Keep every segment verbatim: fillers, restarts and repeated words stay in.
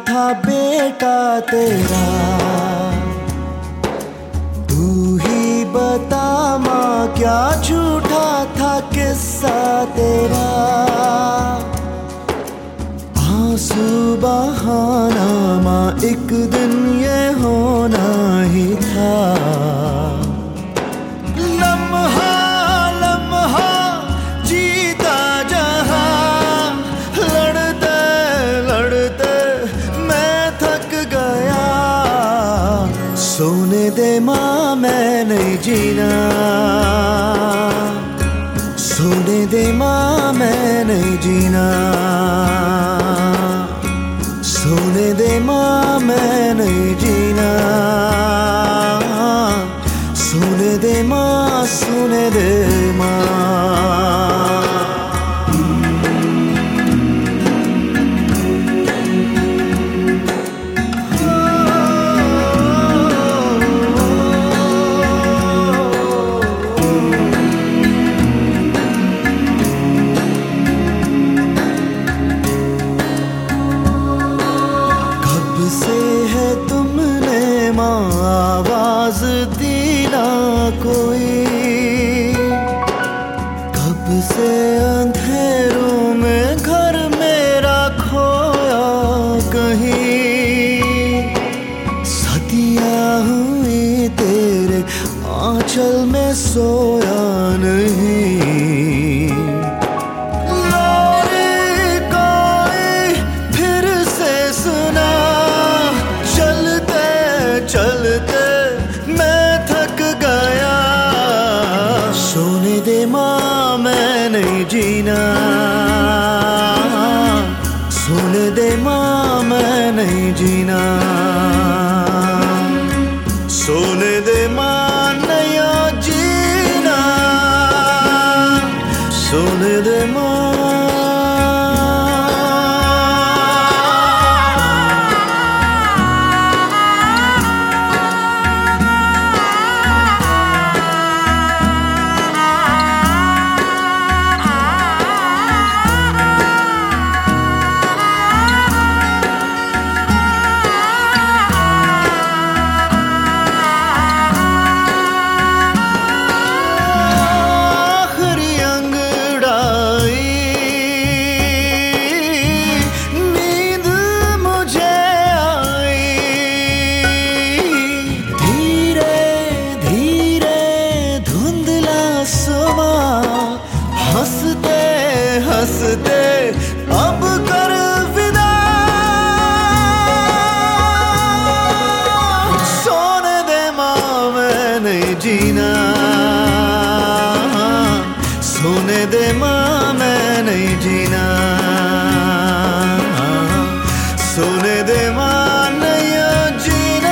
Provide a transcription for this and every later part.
था बेटा तेरा। तू ही बता माँ क्या झूठा था किस्सा तेरा। आंसू बहाना माँ एक दिन ये होना ही था। लम्हा लम्हा जीता जहां, लड़ते लड़ते मैं थक गया। सोने दे माँ मैं नहीं जीना, सोने दे माँ मैं नहीं जीना। सोने दे माँ मैं नहीं जीना। सोने दे माँ, सोने दे माँ। से है तुमने माँ आवाज दी ना कोई। कब से अंधेरों में घर मेरा खोया कहीं। सदियाँ हुई तेरे आंचल में सोया नहीं। चलते मैं थक गया। सोने दे माँ मैं नहीं जीना, सोने दे माँ मैं नहीं जीना। सोने दे माँ नहीं जीना, सोने दे माँ। हंसते हंसते अब कर विदा। सोने दे माँ मैं नहीं जीना, सोने दे माँ मैं नहीं जीना। सोने दे माँ नहीं जीना।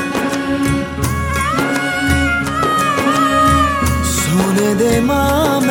सोने दे माँ